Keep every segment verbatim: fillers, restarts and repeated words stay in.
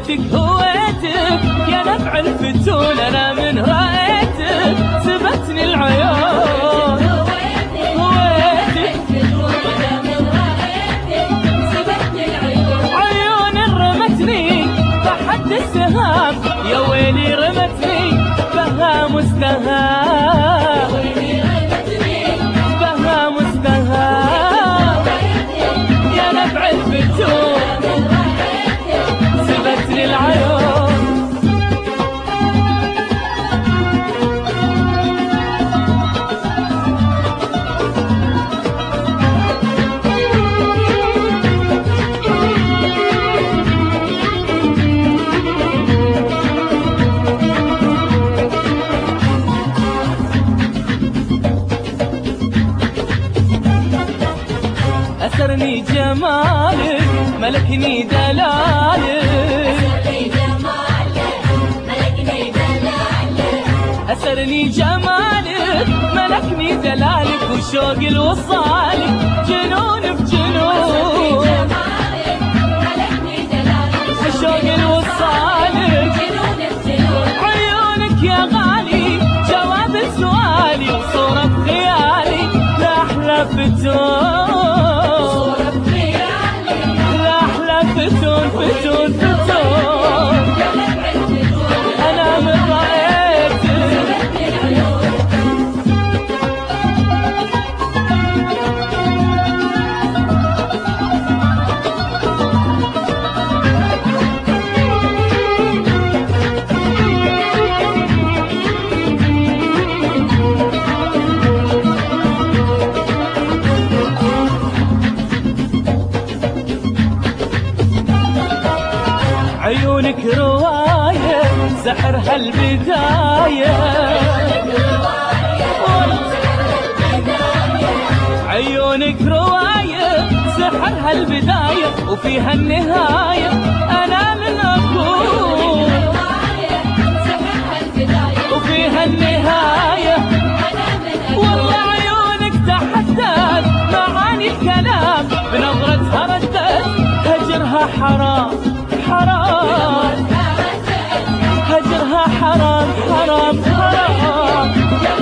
هويتك هويتك يا نبع الفتون، انا من رأيتك سبتني العيون. هويتك عيون رمتني تحت السهام، يا ويلي رمتني بها مستهام، بها مستهام يا نبع الفتون سبتني العيون. أسرني جمالك ملكني دلالك، أسرني جمالك ملكني دلالك، وشوق الوصالك جنون بجنون، وشوق الوصالك عيونك يا غالي جواب سؤالي، وصورة بخيالي لأحلى فتون، فتون فتون فتون أنا من رأيتك. عيونك رواية سحرها البداية، عيونك رواية سحرها البداية، وفيها النهاية أنا من أكون، وفيها النهاية والله عيونك تحدت معاني الكلام، بنظرتها ردت هجرها حرام حرام، هجرها حرام حرام حرام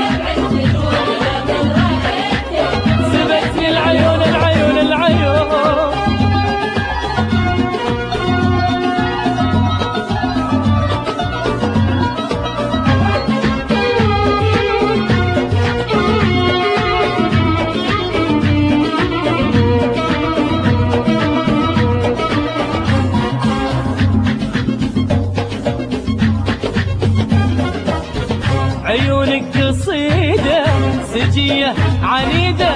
سبتني العيون العيون العيون. عيونك قصيدة سجية عنيدة،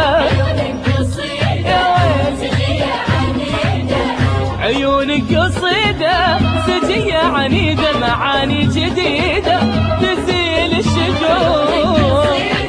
عيونك قصيدة سجية عنيدة، معاني جديدة تزيل الشجون،